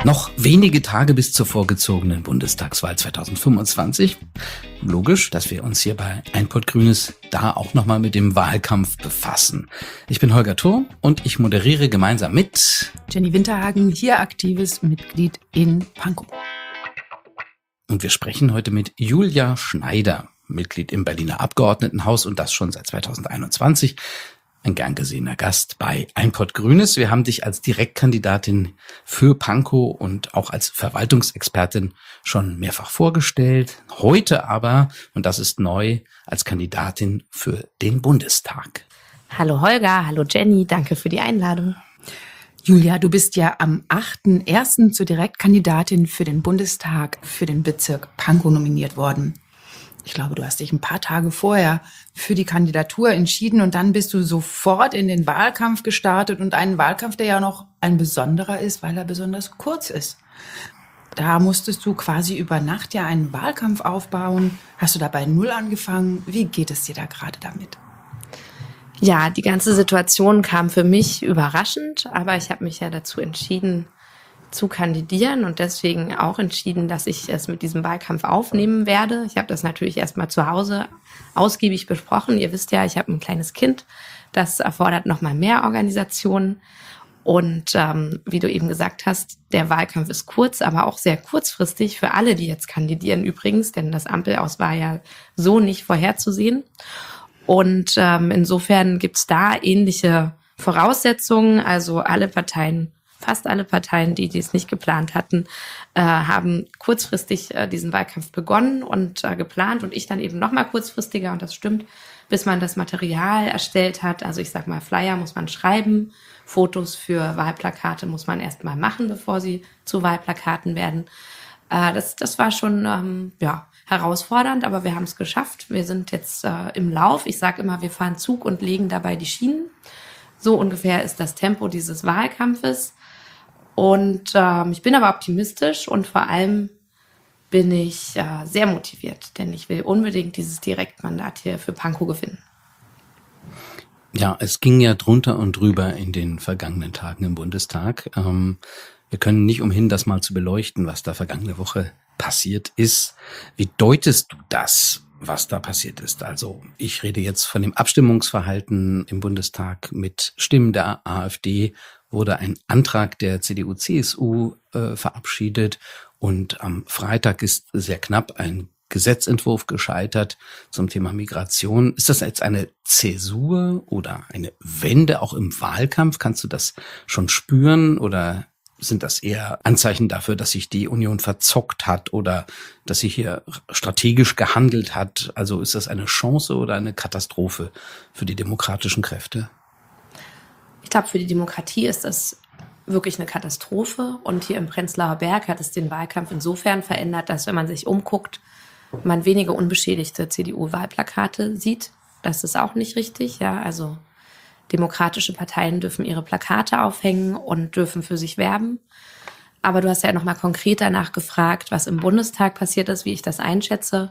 Noch wenige Tage bis zur vorgezogenen Bundestagswahl 2025. Logisch, dass wir uns hier bei Ein Pott Grünes da auch nochmal mit dem Wahlkampf befassen. Ich bin Holger Thurm und ich moderiere gemeinsam mit Jenny Winterhagen, hier aktives Mitglied in Pankow. Und wir sprechen heute mit Julia Schneider, Mitglied im Berliner Abgeordnetenhaus und das schon seit 2021. Ein gern gesehener Gast bei Ein Pott Grünes. Wir haben dich als Direktkandidatin für Pankow und auch als Verwaltungsexpertin schon mehrfach vorgestellt. Heute aber, und das ist neu, als Kandidatin für den Bundestag. Hallo Holger, hallo Jenny, danke für die Einladung. Julia, du bist ja am 8.1. zur Direktkandidatin für den Bundestag für den Bezirk Pankow nominiert worden. Ich glaube, du hast dich ein paar Tage vorher für die Kandidatur entschieden und dann bist du sofort in den Wahlkampf gestartet und einen Wahlkampf, der ja noch ein besonderer ist, weil er besonders kurz ist. Da musstest du quasi über Nacht ja einen Wahlkampf aufbauen. Hast du da bei Null angefangen? Wie geht es dir da gerade damit? Ja, die ganze Situation kam für mich überraschend, aber ich habe mich ja dazu entschieden, zu kandidieren und deswegen auch entschieden, dass ich es mit diesem Wahlkampf aufnehmen werde. Ich habe das natürlich erstmal zu Hause ausgiebig besprochen. Ihr wisst ja, ich habe ein kleines Kind. Das erfordert nochmal mehr Organisation. Und wie du eben gesagt hast, der Wahlkampf ist kurz, aber auch sehr kurzfristig für alle, die jetzt kandidieren übrigens, denn das Ampelaus war ja so nicht vorherzusehen. Und insofern gibt's da ähnliche Voraussetzungen. Also fast alle Parteien, die es nicht geplant hatten, haben kurzfristig diesen Wahlkampf begonnen und geplant und ich dann eben nochmal kurzfristiger und das stimmt, bis man das Material erstellt hat. Also ich sag mal, Flyer muss man schreiben, Fotos für Wahlplakate muss man erst mal machen, bevor sie zu Wahlplakaten werden. Das war schon herausfordernd, aber wir haben es geschafft. Wir sind jetzt im Lauf. Ich sage immer, wir fahren Zug und legen dabei die Schienen. So ungefähr ist das Tempo dieses Wahlkampfes. Und ich bin aber optimistisch und vor allem bin ich sehr motiviert, denn ich will unbedingt dieses Direktmandat hier für Pankow gewinnen. Ja, es ging ja drunter und drüber in den vergangenen Tagen im Bundestag. Wir können nicht umhin, das mal zu beleuchten, was da vergangene Woche passiert ist. Wie deutest du das, was da passiert ist? Also ich rede jetzt von dem Abstimmungsverhalten im Bundestag. Mit Stimmen der AfD wurde ein Antrag der CDU-CSU verabschiedet und am Freitag ist sehr knapp ein Gesetzentwurf gescheitert zum Thema Migration. Ist das jetzt eine Zäsur oder eine Wende auch im Wahlkampf? Kannst du das schon spüren oder sind das eher Anzeichen dafür, dass sich die Union verzockt hat oder dass sie hier strategisch gehandelt hat? Also ist das eine Chance oder eine Katastrophe für die demokratischen Kräfte? Ich glaube, für die Demokratie ist das wirklich eine Katastrophe. Und hier im Prenzlauer Berg hat es den Wahlkampf insofern verändert, dass, wenn man sich umguckt, man wenige unbeschädigte CDU-Wahlplakate sieht. Das ist auch nicht richtig. Ja, also demokratische Parteien dürfen ihre Plakate aufhängen und dürfen für sich werben. Aber du hast ja nochmal konkreter nachgefragt, was im Bundestag passiert ist, wie ich das einschätze.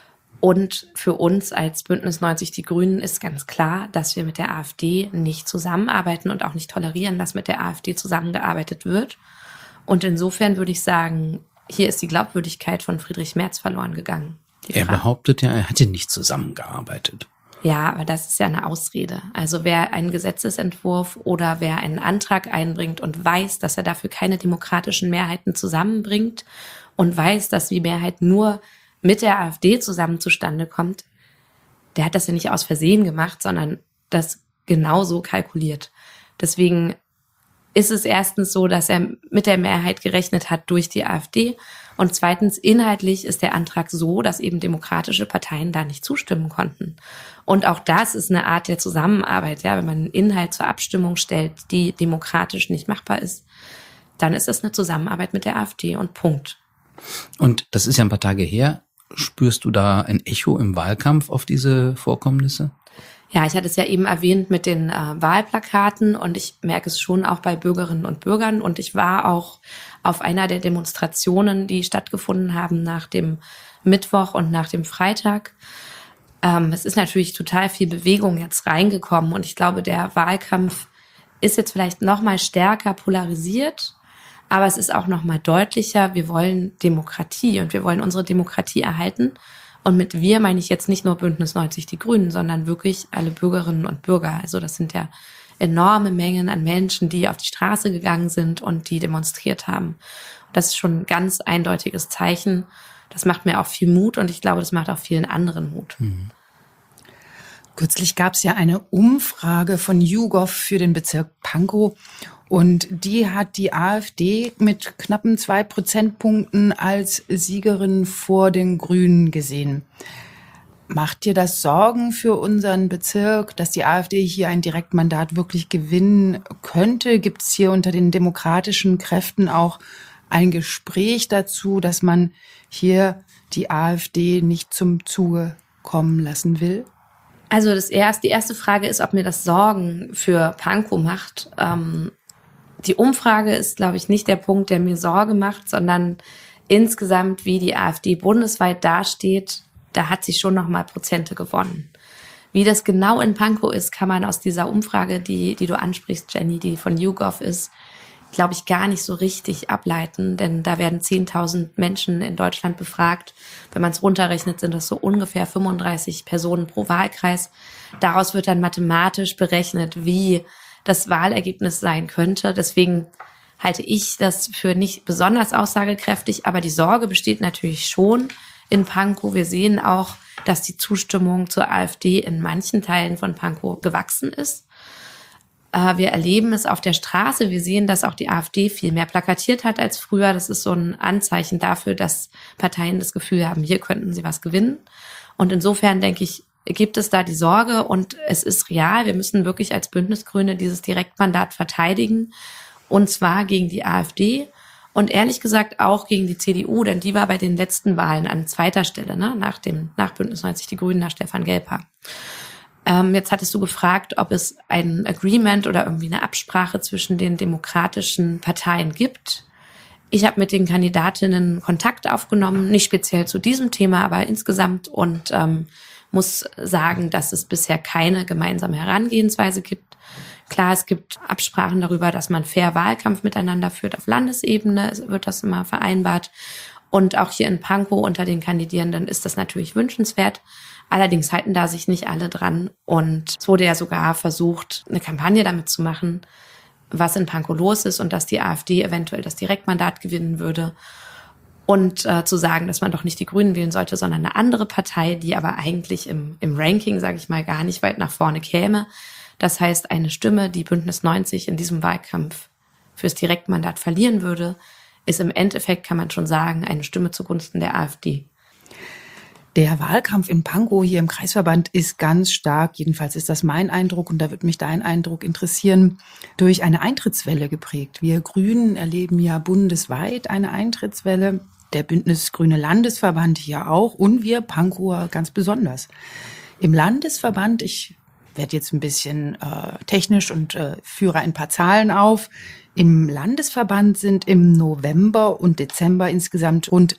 Und für uns als Bündnis 90 Die Grünen ist ganz klar, dass wir mit der AfD nicht zusammenarbeiten und auch nicht tolerieren, dass mit der AfD zusammengearbeitet wird. Und insofern würde ich sagen, hier ist die Glaubwürdigkeit von Friedrich Merz verloren gegangen. Er behauptet ja, er hätte nicht zusammengearbeitet. Ja, aber das ist ja eine Ausrede. Also wer einen Gesetzesentwurf oder wer einen Antrag einbringt und weiß, dass er dafür keine demokratischen Mehrheiten zusammenbringt und weiß, dass die Mehrheit nur mit der AfD zusammen zustande kommt, der hat das ja nicht aus Versehen gemacht, sondern das genauso kalkuliert. Deswegen ist es erstens so, dass er mit der Mehrheit gerechnet hat durch die AfD und zweitens inhaltlich ist der Antrag so, dass eben demokratische Parteien da nicht zustimmen konnten. Und auch das ist eine Art der Zusammenarbeit, ja, wenn man einen Inhalt zur Abstimmung stellt, die demokratisch nicht machbar ist, dann ist das eine Zusammenarbeit mit der AfD und Punkt. Und das ist ja ein paar Tage her. Spürst du da ein Echo im Wahlkampf auf diese Vorkommnisse? Ja, ich hatte es ja eben erwähnt mit den Wahlplakaten und ich merke es schon auch bei Bürgerinnen und Bürgern und ich war auch auf einer der Demonstrationen, die stattgefunden haben nach dem Mittwoch und nach dem Freitag. Es ist natürlich total viel Bewegung jetzt reingekommen und ich glaube, der Wahlkampf ist jetzt vielleicht noch mal stärker polarisiert, Aber es ist auch nochmal deutlicher, wir wollen Demokratie und wir wollen unsere Demokratie erhalten. Und mit wir meine ich jetzt nicht nur Bündnis 90 Die Grünen, sondern wirklich alle Bürgerinnen und Bürger. Also das sind ja enorme Mengen an Menschen, die auf die Straße gegangen sind und die demonstriert haben. Das ist schon ein ganz eindeutiges Zeichen. Das macht mir auch viel Mut und ich glaube, das macht auch vielen anderen Mut. Kürzlich gab es ja eine Umfrage von YouGov für den Bezirk Pankow und die hat die AfD mit knappen 2 Prozentpunkten als Siegerin vor den Grünen gesehen. Macht dir das Sorgen für unseren Bezirk, dass die AfD hier ein Direktmandat wirklich gewinnen könnte? Gibt es hier unter den demokratischen Kräften auch ein Gespräch dazu, dass man hier die AfD nicht zum Zuge kommen lassen will? Also die erste Frage ist, ob mir das Sorgen für Pankow macht. Die Umfrage ist, glaube ich, nicht der Punkt, der mir Sorge macht, sondern insgesamt, wie die AfD bundesweit dasteht, da hat sie schon nochmal Prozente gewonnen. Wie das genau in Pankow ist, kann man aus dieser Umfrage, die du ansprichst, Jenny, die von YouGov ist, glaube ich, gar nicht so richtig ableiten, denn da werden 10.000 Menschen in Deutschland befragt. Wenn man es runterrechnet, sind das so ungefähr 35 Personen pro Wahlkreis. Daraus wird dann mathematisch berechnet, wie das Wahlergebnis sein könnte. Deswegen halte ich das für nicht besonders aussagekräftig, aber die Sorge besteht natürlich schon in Pankow. Wir sehen auch, dass die Zustimmung zur AfD in manchen Teilen von Pankow gewachsen ist. Wir erleben es auf der Straße. Wir sehen, dass auch die AfD viel mehr plakatiert hat als früher. Das ist so ein Anzeichen dafür, dass Parteien das Gefühl haben, hier könnten sie was gewinnen. Und insofern, denke ich, gibt es da die Sorge und es ist real. Wir müssen wirklich als Bündnisgrüne dieses Direktmandat verteidigen und zwar gegen die AfD und ehrlich gesagt auch gegen die CDU, denn die war bei den letzten Wahlen an zweiter Stelle, ne? nach Bündnis 90 Die Grünen, nach Stefan Gelper. Jetzt hattest du gefragt, ob es ein Agreement oder irgendwie eine Absprache zwischen den demokratischen Parteien gibt. Ich habe mit den Kandidatinnen Kontakt aufgenommen, nicht speziell zu diesem Thema, aber insgesamt und muss sagen, dass es bisher keine gemeinsame Herangehensweise gibt. Klar, es gibt Absprachen darüber, dass man fair Wahlkampf miteinander führt auf Landesebene, wird das immer vereinbart. Und auch hier in Pankow unter den Kandidierenden ist das natürlich wünschenswert. Allerdings halten da sich nicht alle dran. Und es wurde ja sogar versucht, eine Kampagne damit zu machen, was in Pankow los ist und dass die AfD eventuell das Direktmandat gewinnen würde. Und zu sagen, dass man doch nicht die Grünen wählen sollte, sondern eine andere Partei, die aber eigentlich im Ranking, sage ich mal, gar nicht weit nach vorne käme. Das heißt, eine Stimme, die Bündnis 90 in diesem Wahlkampf fürs Direktmandat verlieren würde, ist im Endeffekt, kann man schon sagen, eine Stimme zugunsten der AfD. Der Wahlkampf in Pankow hier im Kreisverband ist ganz stark, jedenfalls ist das mein Eindruck und da wird mich dein Eindruck interessieren, durch eine Eintrittswelle geprägt. Wir Grünen erleben ja bundesweit eine Eintrittswelle, der Bündnisgrüne Landesverband hier auch und wir Pankower ganz besonders. Im Landesverband, ich werde jetzt ein bisschen technisch und führe ein paar Zahlen auf. Im Landesverband sind im November und Dezember insgesamt rund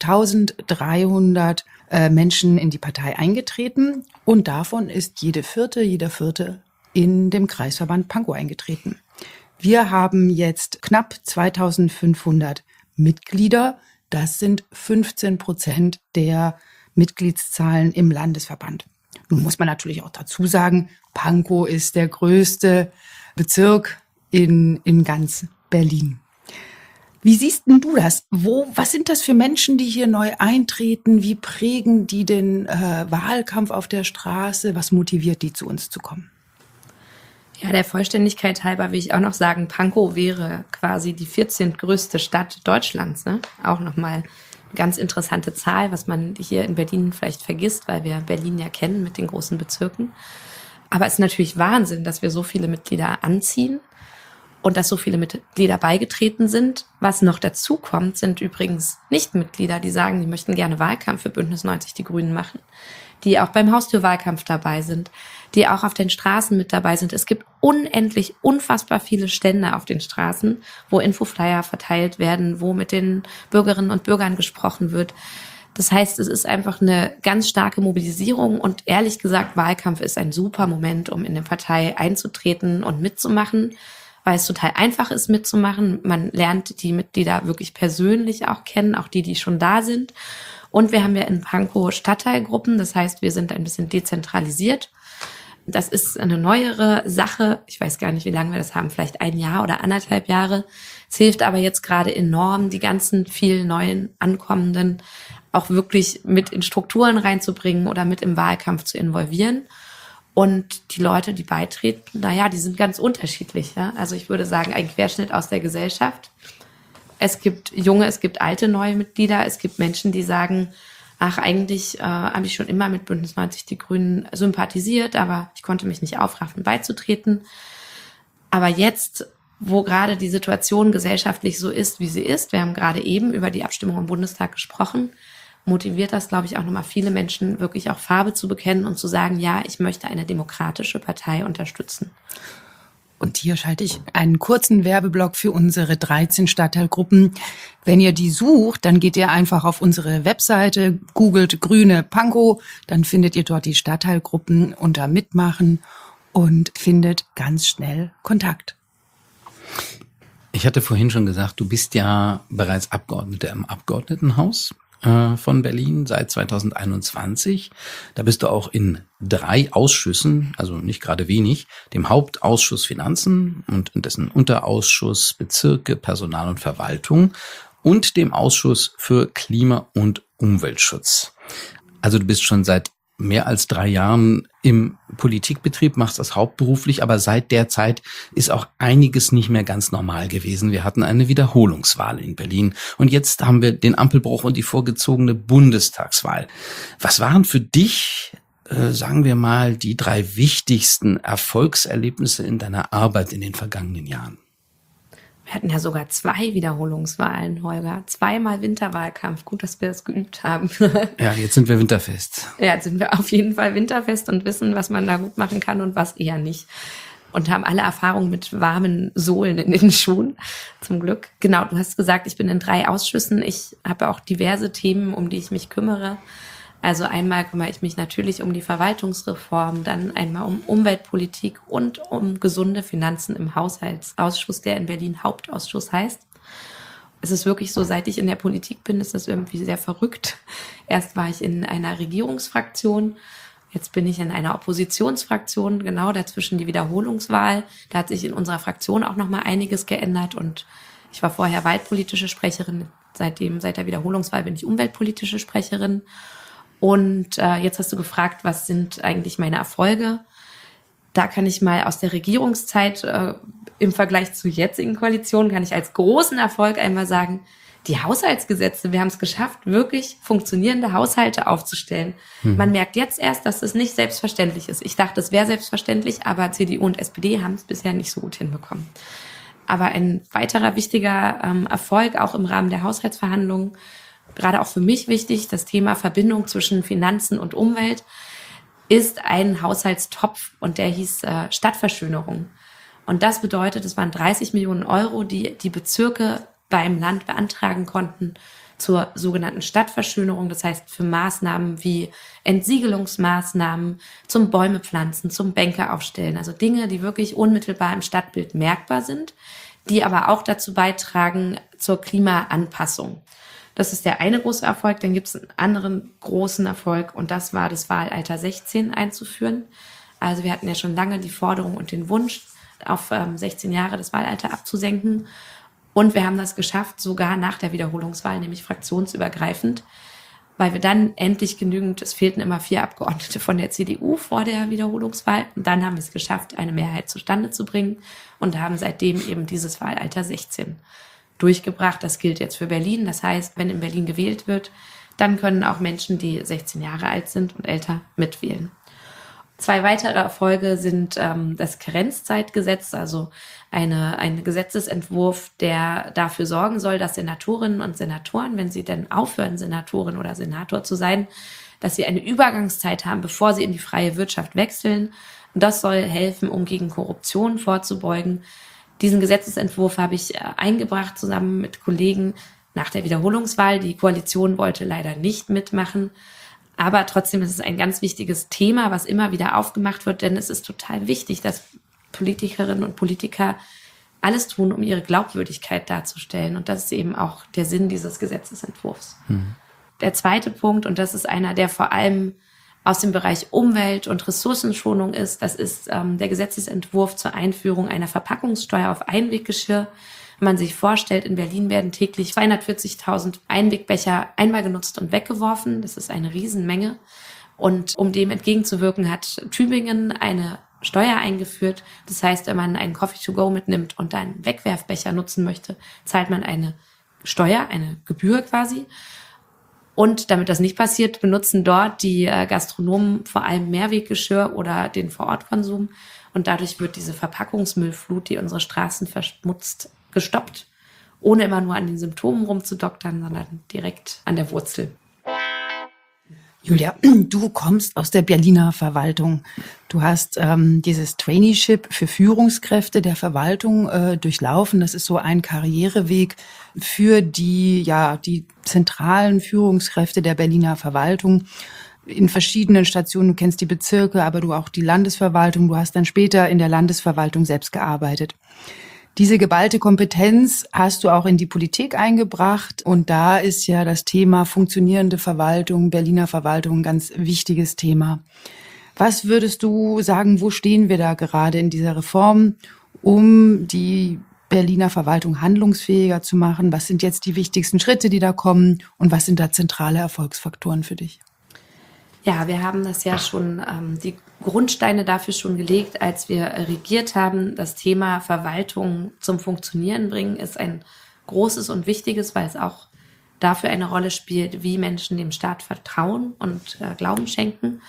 1300 Menschen in die Partei eingetreten und davon ist jeder Vierte in dem Kreisverband Pankow eingetreten. Wir haben jetzt knapp 2500 Mitglieder. Das sind 15% der Mitgliedszahlen im Landesverband. Nun muss man natürlich auch dazu sagen, Pankow ist der größte Bezirk in ganz Berlin. Wie siehst denn du das? Was sind das für Menschen, die hier neu eintreten? Wie prägen die den Wahlkampf auf der Straße? Was motiviert die, zu uns zu kommen? Ja, der Vollständigkeit halber will ich auch noch sagen, Pankow wäre quasi die 14. größte Stadt Deutschlands. Ne? Auch nochmal eine ganz interessante Zahl, was man hier in Berlin vielleicht vergisst, weil wir Berlin ja kennen mit den großen Bezirken. Aber es ist natürlich Wahnsinn, dass wir so viele Mitglieder anziehen und dass so viele Mitglieder beigetreten sind. Was noch dazu kommt, sind übrigens Nichtmitglieder, die sagen, die möchten gerne Wahlkampf für Bündnis 90 Die Grünen machen, die auch beim Haustürwahlkampf dabei sind, die auch auf den Straßen mit dabei sind. Es gibt unfassbar viele Stände auf den Straßen, wo Infoflyer verteilt werden, wo mit den Bürgerinnen und Bürgern gesprochen wird. Das heißt, es ist einfach eine ganz starke Mobilisierung und ehrlich gesagt, Wahlkampf ist ein super Moment, um in eine Partei einzutreten und mitzumachen, weil es total einfach ist mitzumachen. Man lernt die Mitglieder wirklich persönlich auch kennen, auch die schon da sind. Und wir haben ja in Pankow Stadtteilgruppen, das heißt, wir sind ein bisschen dezentralisiert. Das ist eine neuere Sache. Ich weiß gar nicht, wie lange wir das haben, vielleicht 1 Jahr oder 1,5 Jahre. Es hilft aber jetzt gerade enorm, die ganzen vielen neuen Ankommenden auch wirklich mit in Strukturen reinzubringen oder mit im Wahlkampf zu involvieren. Und die Leute, die beitreten, die sind ganz unterschiedlich. Ja? Also ich würde sagen, ein Querschnitt aus der Gesellschaft. Es gibt junge, es gibt alte neue Mitglieder. Es gibt Menschen, die sagen, eigentlich habe ich schon immer mit Bündnis 90 Die Grünen sympathisiert, aber ich konnte mich nicht aufraffen, beizutreten. Aber jetzt, wo gerade die Situation gesellschaftlich so ist, wie sie ist, wir haben gerade eben über die Abstimmung im Bundestag gesprochen, motiviert das, glaube ich, auch nochmal viele Menschen, wirklich auch Farbe zu bekennen und zu sagen, ja, ich möchte eine demokratische Partei unterstützen. Und hier schalte ich einen kurzen Werbeblock für unsere 13 Stadtteilgruppen. Wenn ihr die sucht, dann geht ihr einfach auf unsere Webseite, googelt Grüne Pankow, dann findet ihr dort die Stadtteilgruppen unter Mitmachen und findet ganz schnell Kontakt. Ich hatte vorhin schon gesagt, du bist ja bereits Abgeordnete im Abgeordnetenhaus von Berlin seit 2021. Da bist du auch in 3 Ausschüssen, also nicht gerade wenig, dem Hauptausschuss Finanzen und in dessen Unterausschuss Bezirke, Personal und Verwaltung und dem Ausschuss für Klima- und Umweltschutz. Also du bist schon seit mehr als 3 Jahren im Politikbetrieb, machst das hauptberuflich, aber seit der Zeit ist auch einiges nicht mehr ganz normal gewesen. Wir hatten eine Wiederholungswahl in Berlin und jetzt haben wir den Ampelbruch und die vorgezogene Bundestagswahl. Was waren für dich, sagen wir mal, die 3 wichtigsten Erfolgserlebnisse in deiner Arbeit in den vergangenen Jahren? Wir hatten ja sogar 2 Wiederholungswahlen, Holger. 2-mal Winterwahlkampf. Gut, dass wir das geübt haben. Ja, jetzt sind wir winterfest. Ja, jetzt sind wir auf jeden Fall winterfest und wissen, was man da gut machen kann und was eher nicht. Und haben alle Erfahrungen mit warmen Sohlen in den Schuhen, zum Glück. Genau, du hast gesagt, ich bin in 3 Ausschüssen. Ich habe auch diverse Themen, um die ich mich kümmere. Also einmal kümmere ich mich natürlich um die Verwaltungsreform, dann einmal um Umweltpolitik und um gesunde Finanzen im Haushaltsausschuss, der in Berlin Hauptausschuss heißt. Es ist wirklich so, seit ich in der Politik bin, ist das irgendwie sehr verrückt. Erst war ich in einer Regierungsfraktion, jetzt bin ich in einer Oppositionsfraktion, genau dazwischen die Wiederholungswahl. Da hat sich in unserer Fraktion auch nochmal einiges geändert und ich war vorher waldpolitische Sprecherin. Seit der Wiederholungswahl bin ich umweltpolitische Sprecherin. Und jetzt hast du gefragt, was sind eigentlich meine Erfolge? Da kann ich mal aus der Regierungszeit im Vergleich zur jetzigen Koalition, kann ich als großen Erfolg einmal sagen, die Haushaltsgesetze, wir haben es geschafft, wirklich funktionierende Haushalte aufzustellen. Man merkt jetzt erst, dass es nicht selbstverständlich ist. Ich dachte, es wäre selbstverständlich, aber CDU und SPD haben es bisher nicht so gut hinbekommen. Aber ein weiterer wichtiger Erfolg, auch im Rahmen der Haushaltsverhandlungen, gerade auch für mich wichtig, das Thema Verbindung zwischen Finanzen und Umwelt, ist ein Haushaltstopf und der hieß Stadtverschönerung. Und das bedeutet, es waren 30 Millionen Euro, die die Bezirke beim Land beantragen konnten zur sogenannten Stadtverschönerung. Das heißt für Maßnahmen wie Entsiegelungsmaßnahmen, zum Bäume pflanzen, zum Bänke aufstellen. Also Dinge, die wirklich unmittelbar im Stadtbild merkbar sind, die aber auch dazu beitragen zur Klimaanpassung. Das ist der eine große Erfolg. Dann gibt es einen anderen großen Erfolg und das war das Wahlalter 16 einzuführen. Also wir hatten ja schon lange die Forderung und den Wunsch, auf 16 Jahre das Wahlalter abzusenken. Und wir haben das geschafft, sogar nach der Wiederholungswahl, nämlich fraktionsübergreifend, weil wir dann endlich genügend, es fehlten immer 4 Abgeordnete von der CDU vor der Wiederholungswahl. Und dann haben wir es geschafft, eine Mehrheit zustande zu bringen und haben seitdem eben dieses Wahlalter 16 durchgebracht. Das gilt jetzt für Berlin. Das heißt, wenn in Berlin gewählt wird, dann können auch Menschen, die 16 Jahre alt sind und älter, mitwählen. 2 weitere Erfolge sind das Karenzzeitgesetz, also ein Gesetzesentwurf, der dafür sorgen soll, dass Senatorinnen und Senatoren, wenn sie denn aufhören, Senatorin oder Senator zu sein, dass sie eine Übergangszeit haben, bevor sie in die freie Wirtschaft wechseln. Und das soll helfen, um gegen Korruption vorzubeugen. Diesen Gesetzesentwurf habe ich eingebracht zusammen mit Kollegen nach der Wiederholungswahl. Die Koalition wollte leider nicht mitmachen. Aber trotzdem ist es ein ganz wichtiges Thema, was immer wieder aufgemacht wird, denn es ist total wichtig, dass Politikerinnen und Politiker alles tun, um ihre Glaubwürdigkeit darzustellen. Und das ist eben auch der Sinn dieses Gesetzesentwurfs. Der zweite Punkt, und das ist einer, der vor allem aus dem Bereich Umwelt- und Ressourcenschonung ist, das ist der Gesetzesentwurf zur Einführung einer Verpackungssteuer auf Einweggeschirr. Wenn man sich vorstellt, in Berlin werden täglich 240.000 Einwegbecher einmal genutzt und weggeworfen. Das ist eine Riesenmenge. Und um dem entgegenzuwirken, hat Tübingen eine Steuer eingeführt. Das heißt, wenn man einen Coffee to go mitnimmt und einen Wegwerfbecher nutzen möchte, zahlt man eine Steuer, eine Gebühr quasi. Und damit das nicht passiert, benutzen dort die Gastronomen vor allem Mehrweggeschirr oder den Vorortkonsum. Und dadurch wird diese Verpackungsmüllflut, die unsere Straßen verschmutzt, gestoppt, ohne immer nur an den Symptomen rumzudoktern, sondern direkt an der Wurzel. Julia, du kommst aus der Berliner Verwaltung. Du hast dieses Traineeship für Führungskräfte der Verwaltung durchlaufen. Das ist so ein Karriereweg für die zentralen Führungskräfte der Berliner Verwaltung in verschiedenen Stationen. Du kennst die Bezirke, aber du auch die Landesverwaltung. Du hast dann später in der Landesverwaltung selbst gearbeitet. Diese geballte Kompetenz hast du auch in die Politik eingebracht. Und da ist ja das Thema funktionierende Verwaltung, Berliner Verwaltung ein ganz wichtiges Thema. Was würdest du sagen, wo stehen wir da gerade in dieser Reform, um die Berliner Verwaltung handlungsfähiger zu machen? Was sind jetzt die wichtigsten Schritte, die da kommen? Und was sind da zentrale Erfolgsfaktoren für dich? Ja, wir haben das ja schon, die Grundsteine dafür schon gelegt, als wir regiert haben. Das Thema Verwaltung zum Funktionieren bringen ist ein großes und wichtiges, weil es auch dafür eine Rolle spielt, wie Menschen dem Staat vertrauen und Glauben schenken.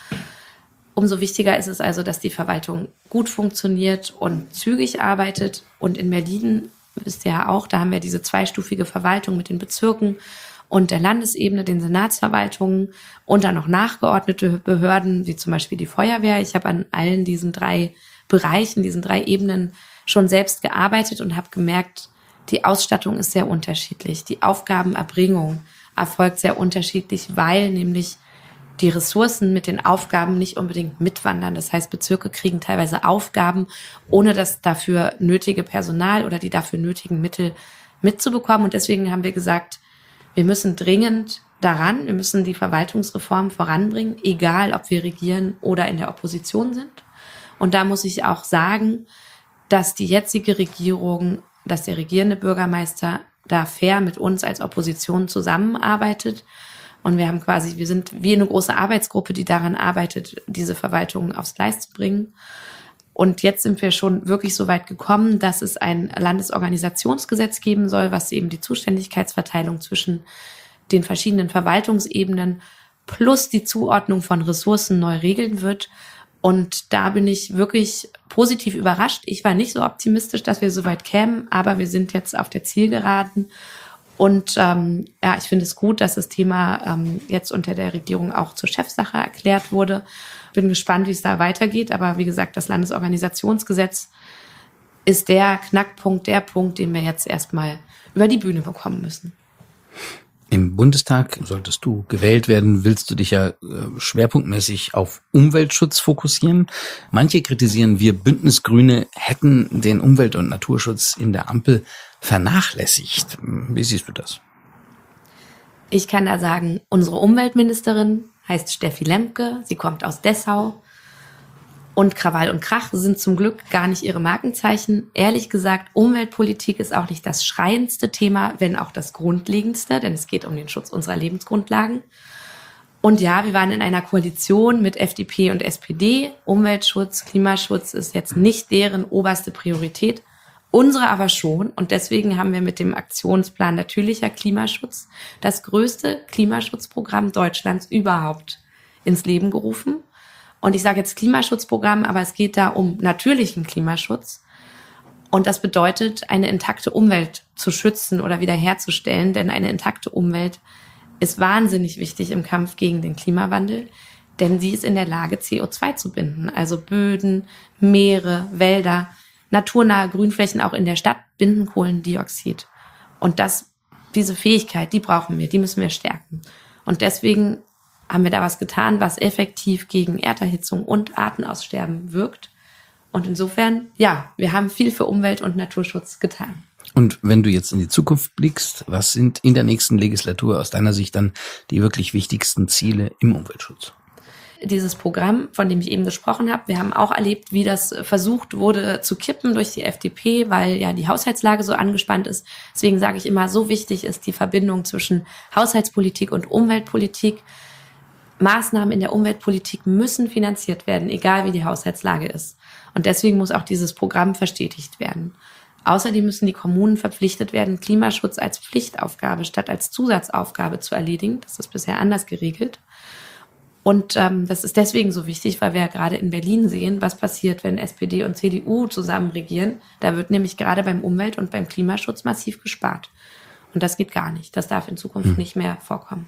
Umso wichtiger ist es also, dass die Verwaltung gut funktioniert und zügig arbeitet. Und in Berlin, wisst ihr ja auch, da haben wir diese zweistufige Verwaltung mit den Bezirken und der Landesebene, den Senatsverwaltungen und dann noch nachgeordnete Behörden, wie zum Beispiel die Feuerwehr. Ich habe an allen diesen 3 Bereichen, diesen 3 Ebenen schon selbst gearbeitet und habe gemerkt, die Ausstattung ist sehr unterschiedlich. Die Aufgabenerbringung erfolgt sehr unterschiedlich, weil nämlich die Ressourcen mit den Aufgaben nicht unbedingt mitwandern. Das heißt, Bezirke kriegen teilweise Aufgaben, ohne das dafür nötige Personal oder die dafür nötigen Mittel mitzubekommen. Und deswegen haben wir gesagt, wir müssen dringend daran, wir müssen die Verwaltungsreform voranbringen, egal ob wir regieren oder in der Opposition sind. Und da muss ich auch sagen, dass die jetzige Regierung, dass der regierende Bürgermeister da fair mit uns als Opposition zusammenarbeitet. Und wir sind wie eine große Arbeitsgruppe, die daran arbeitet, diese Verwaltung aufs Gleis zu bringen. Und jetzt sind wir schon wirklich so weit gekommen, dass es ein Landesorganisationsgesetz geben soll, was eben die Zuständigkeitsverteilung zwischen den verschiedenen Verwaltungsebenen plus die Zuordnung von Ressourcen neu regeln wird. Und da bin ich wirklich positiv überrascht. Ich war nicht so optimistisch, dass wir so weit kämen, aber wir sind jetzt auf der Zielgeraden. Und ich finde es gut, dass das Thema jetzt unter der Regierung auch zur Chefsache erklärt wurde. Bin gespannt, wie es da weitergeht. Aber wie gesagt, das Landesorganisationsgesetz ist der Knackpunkt, der Punkt, den wir jetzt erstmal über die Bühne bekommen müssen. Im Bundestag, solltest du gewählt werden, willst du dich ja schwerpunktmäßig auf Umweltschutz fokussieren. Manche kritisieren, wir Bündnisgrüne hätten den Umwelt- und Naturschutz in der Ampel vernachlässigt. Wie siehst du das? Ich kann da sagen, unsere Umweltministerin heißt Steffi Lemke. Sie kommt aus Dessau. Und Krawall und Krach sind zum Glück gar nicht ihre Markenzeichen. Ehrlich gesagt, Umweltpolitik ist auch nicht das schreiendste Thema, wenn auch das grundlegendste, denn es geht um den Schutz unserer Lebensgrundlagen. Und ja, wir waren in einer Koalition mit FDP und SPD. Umweltschutz, Klimaschutz ist jetzt nicht deren oberste Priorität, unsere aber schon. Und deswegen haben wir mit dem Aktionsplan Natürlicher Klimaschutz das größte Klimaschutzprogramm Deutschlands überhaupt ins Leben gerufen. Und ich sage jetzt Klimaschutzprogramm, aber es geht da um natürlichen Klimaschutz. Und das bedeutet, eine intakte Umwelt zu schützen oder wiederherzustellen. Denn eine intakte Umwelt ist wahnsinnig wichtig im Kampf gegen den Klimawandel. Denn sie ist in der Lage, CO2 zu binden. Also Böden, Meere, Wälder, naturnahe Grünflächen auch in der Stadt binden Kohlendioxid. Und diese Fähigkeit, die brauchen wir, die müssen wir stärken. Und deswegen haben wir da was getan, was effektiv gegen Erderhitzung und Artenaussterben wirkt. Und insofern, ja, wir haben viel für Umwelt- und Naturschutz getan. Und wenn du jetzt in die Zukunft blickst, was sind in der nächsten Legislatur aus deiner Sicht dann die wirklich wichtigsten Ziele im Umweltschutz? Dieses Programm, von dem ich eben gesprochen habe, wir haben auch erlebt, wie das versucht wurde zu kippen durch die FDP, weil ja die Haushaltslage so angespannt ist. Deswegen sage ich immer, so wichtig ist die Verbindung zwischen Haushaltspolitik und Umweltpolitik. Maßnahmen in der Umweltpolitik müssen finanziert werden, egal wie die Haushaltslage ist. Und deswegen muss auch dieses Programm verstetigt werden. Außerdem müssen die Kommunen verpflichtet werden, Klimaschutz als Pflichtaufgabe statt als Zusatzaufgabe zu erledigen. Das ist bisher anders geregelt. Und das ist deswegen so wichtig, weil wir ja gerade in Berlin sehen, was passiert, wenn SPD und CDU zusammen regieren. Da wird nämlich gerade beim Umwelt- und beim Klimaschutz massiv gespart. Und das geht gar nicht. Das darf in Zukunft nicht mehr vorkommen.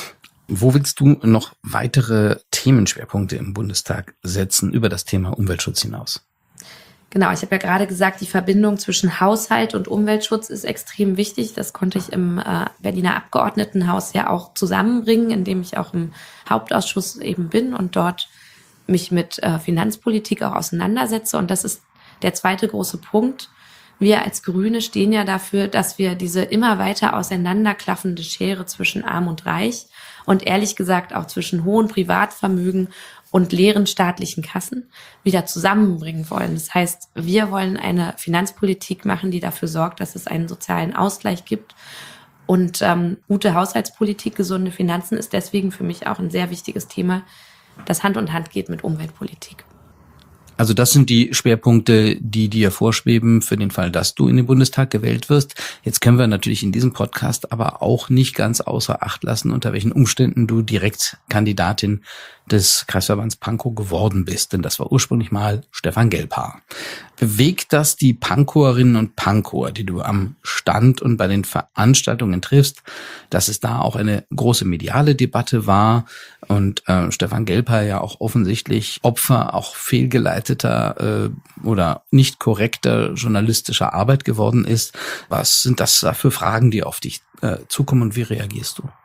Wo willst du noch weitere Themenschwerpunkte im Bundestag setzen über das Thema Umweltschutz hinaus? Genau, ich habe ja gerade gesagt, die Verbindung zwischen Haushalt und Umweltschutz ist extrem wichtig. Das konnte ich im Berliner Abgeordnetenhaus ja auch zusammenbringen, indem ich auch im Hauptausschuss eben bin und dort mich mit Finanzpolitik auch auseinandersetze. Und das ist der zweite große Punkt. Wir als Grüne stehen ja dafür, dass wir diese immer weiter auseinanderklaffende Schere zwischen Arm und Reich und ehrlich gesagt auch zwischen hohen Privatvermögen und leeren staatlichen Kassen wieder zusammenbringen wollen. Das heißt, wir wollen eine Finanzpolitik machen, die dafür sorgt, dass es einen sozialen Ausgleich gibt. Und gute Haushaltspolitik, gesunde Finanzen ist deswegen für mich auch ein sehr wichtiges Thema, das Hand in Hand geht mit Umweltpolitik. Also das sind die Schwerpunkte, die dir vorschweben für den Fall, dass du in den Bundestag gewählt wirst. Jetzt können wir natürlich in diesem Podcast aber auch nicht ganz außer Acht lassen, unter welchen Umständen du direkt Kandidatin des Kreisverbands Pankow geworden bist. Denn das war ursprünglich mal Stefan Gelbhaar. Bewegt das die Pankowierinnen und Pankower, die du am Stand und bei den Veranstaltungen triffst, dass es da auch eine große mediale Debatte war und Stefan Gelbhaar ja auch offensichtlich Opfer auch fehlgeleiteter oder nicht korrekter journalistischer Arbeit geworden ist? Was sind das da für Fragen, die auf dich zukommen und wie reagierst du?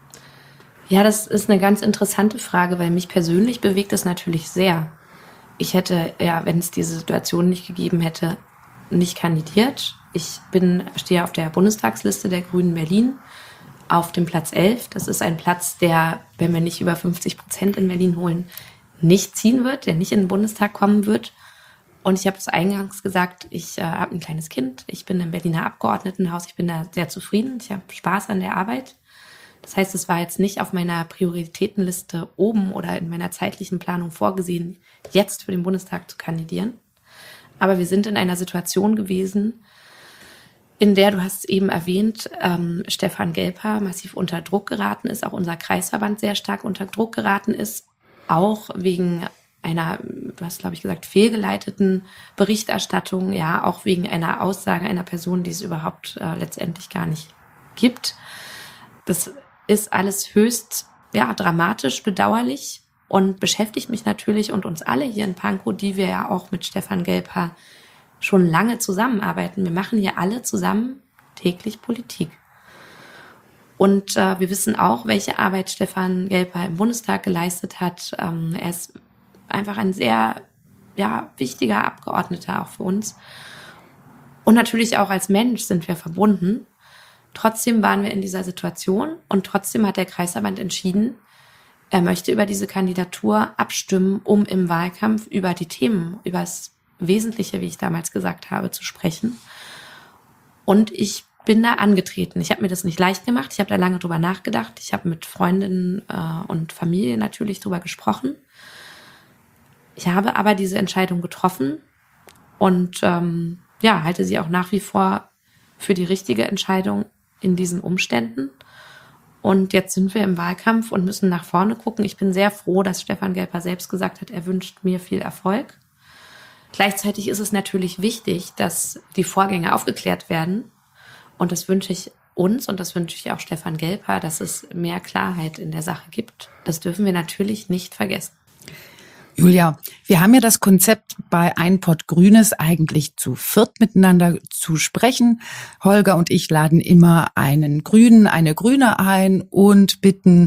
Ja, das ist eine ganz interessante Frage, weil mich persönlich bewegt es natürlich sehr. Ich hätte, ja, wenn es diese Situation nicht gegeben hätte, nicht kandidiert. Ich stehe auf der Bundestagsliste der Grünen Berlin auf dem Platz 11. Das ist ein Platz, der, wenn wir nicht über 50% in Berlin holen, nicht ziehen wird, der nicht in den Bundestag kommen wird. Und ich habe es eingangs gesagt, ich habe ein kleines Kind, ich bin im Berliner Abgeordnetenhaus, ich bin da sehr zufrieden, ich habe Spaß an der Arbeit. Das heißt, es war jetzt nicht auf meiner Prioritätenliste oben oder in meiner zeitlichen Planung vorgesehen, jetzt für den Bundestag zu kandidieren. Aber wir sind in einer Situation gewesen, in der, du hast es eben erwähnt, Stefan Gelbhaar massiv unter Druck geraten ist, auch unser Kreisverband sehr stark unter Druck geraten ist, auch wegen einer, du hast, glaube ich, gesagt, fehlgeleiteten Berichterstattung, ja, auch wegen einer Aussage einer Person, die es überhaupt letztendlich gar nicht gibt. Das ist alles höchst dramatisch, bedauerlich und beschäftigt mich natürlich und uns alle hier in Pankow, die wir ja auch mit Stefan Gelbhaar schon lange zusammenarbeiten. Wir machen hier alle zusammen täglich Politik. Und wir wissen auch, welche Arbeit Stefan Gelbhaar im Bundestag geleistet hat. Er ist einfach ein sehr wichtiger Abgeordneter auch für uns. Und natürlich auch als Mensch sind wir verbunden. Trotzdem waren wir in dieser Situation und trotzdem hat der Kreisverband entschieden, er möchte über diese Kandidatur abstimmen, um im Wahlkampf über die Themen, über das Wesentliche, wie ich damals gesagt habe, zu sprechen. Und ich bin da angetreten. Ich habe mir das nicht leicht gemacht. Ich habe da lange drüber nachgedacht. Ich habe mit Freundinnen und Familie natürlich drüber gesprochen. Ich habe aber diese Entscheidung getroffen und halte sie auch nach wie vor für die richtige Entscheidung in diesen Umständen. Und jetzt sind wir im Wahlkampf und müssen nach vorne gucken. Ich bin sehr froh, dass Stefan Gelbhaar selbst gesagt hat, er wünscht mir viel Erfolg. Gleichzeitig ist es natürlich wichtig, dass die Vorgänge aufgeklärt werden. Und das wünsche ich uns und das wünsche ich auch Stefan Gelbhaar, dass es mehr Klarheit in der Sache gibt. Das dürfen wir natürlich nicht vergessen. Julia, wir haben ja das Konzept bei Ein Pott Grünes eigentlich zu viert miteinander zu sprechen. Holger und ich laden immer einen Grünen, eine Grüne ein und bitten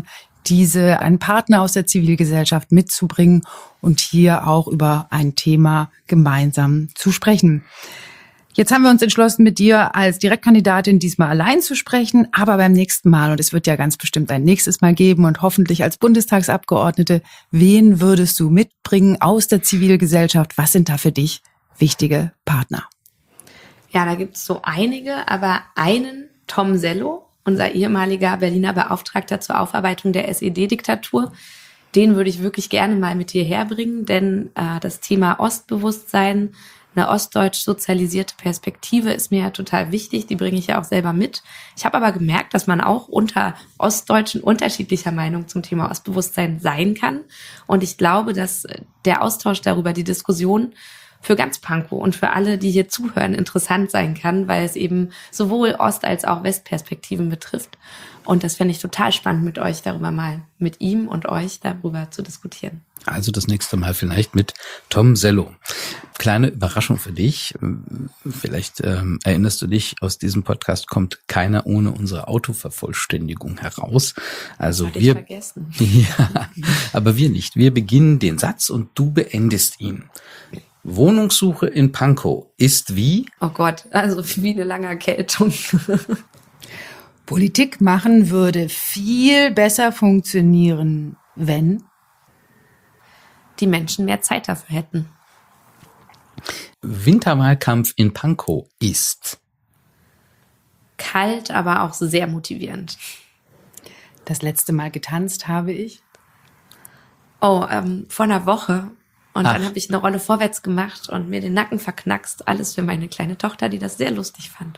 einen Partner aus der Zivilgesellschaft mitzubringen und hier auch über ein Thema gemeinsam zu sprechen. Jetzt haben wir uns entschlossen, mit dir als Direktkandidatin diesmal allein zu sprechen, aber beim nächsten Mal, und es wird ja ganz bestimmt ein nächstes Mal geben und hoffentlich als Bundestagsabgeordnete, wen würdest du mitbringen aus der Zivilgesellschaft? Was sind da für dich wichtige Partner? Ja, da gibt es so einige, aber einen, Tom Sello, unser ehemaliger Berliner Beauftragter zur Aufarbeitung der SED-Diktatur, den würde ich wirklich gerne mal mit hierher bringen, denn das Thema Ostbewusstsein, eine ostdeutsch sozialisierte Perspektive ist mir ja total wichtig, die bringe ich ja auch selber mit. Ich habe aber gemerkt, dass man auch unter Ostdeutschen unterschiedlicher Meinung zum Thema Ostbewusstsein sein kann. Und ich glaube, dass der Austausch darüber, die Diskussion für ganz Pankow und für alle, die hier zuhören, interessant sein kann, weil es eben sowohl Ost- als auch Westperspektiven betrifft. Und das fände ich total spannend, mit euch darüber mal, mit ihm und euch darüber zu diskutieren. Also das nächste Mal vielleicht mit Tom Sello. Kleine Überraschung für dich. Vielleicht erinnerst du dich, aus diesem Podcast kommt keiner ohne unsere Autovervollständigung heraus. Also Hatte ich vergessen. Ja, aber wir nicht. Wir beginnen den Satz und du beendest ihn. Wohnungssuche in Pankow ist wie? Oh Gott, also wie eine lange Erkältung. Politik machen würde viel besser funktionieren, wenn die Menschen mehr Zeit dafür hätten. Winterwahlkampf in Pankow ist kalt, aber auch sehr motivierend. Das letzte Mal getanzt habe ich? Oh, vor einer Woche. Und dann habe ich eine Rolle vorwärts gemacht und mir den Nacken verknackst. Alles für meine kleine Tochter, die das sehr lustig fand.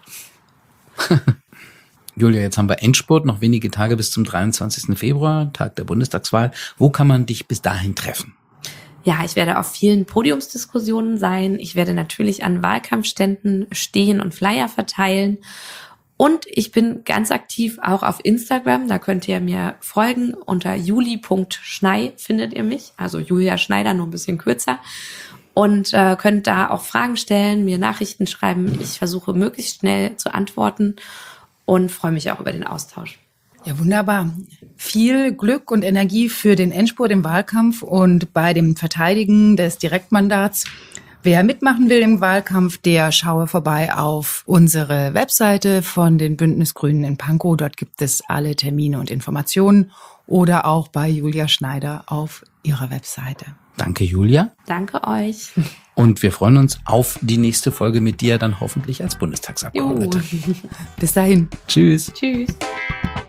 Julia, jetzt haben wir Endspurt, noch wenige Tage bis zum 23. Februar, Tag der Bundestagswahl. Wo kann man dich bis dahin treffen? Ja, ich werde auf vielen Podiumsdiskussionen sein. Ich werde natürlich an Wahlkampfständen stehen und Flyer verteilen. Und ich bin ganz aktiv auch auf Instagram. Da könnt ihr mir folgen. Unter juli.schnei findet ihr mich. Also Julia Schneider, nur ein bisschen kürzer. Und könnt da auch Fragen stellen, mir Nachrichten schreiben. Ich versuche möglichst schnell zu antworten und freue mich auch über den Austausch. Ja, wunderbar. Viel Glück und Energie für den Endspurt im Wahlkampf und bei dem Verteidigen des Direktmandats. Wer mitmachen will im Wahlkampf, der schaue vorbei auf unsere Webseite von den Bündnisgrünen in Pankow. Dort gibt es alle Termine und Informationen oder auch bei Julia Schneider auf ihrer Webseite. Danke, Julia. Danke euch. Und wir freuen uns auf die nächste Folge mit dir, dann hoffentlich als Bundestagsabgeordnete. Bis dahin. Tschüss. Tschüss.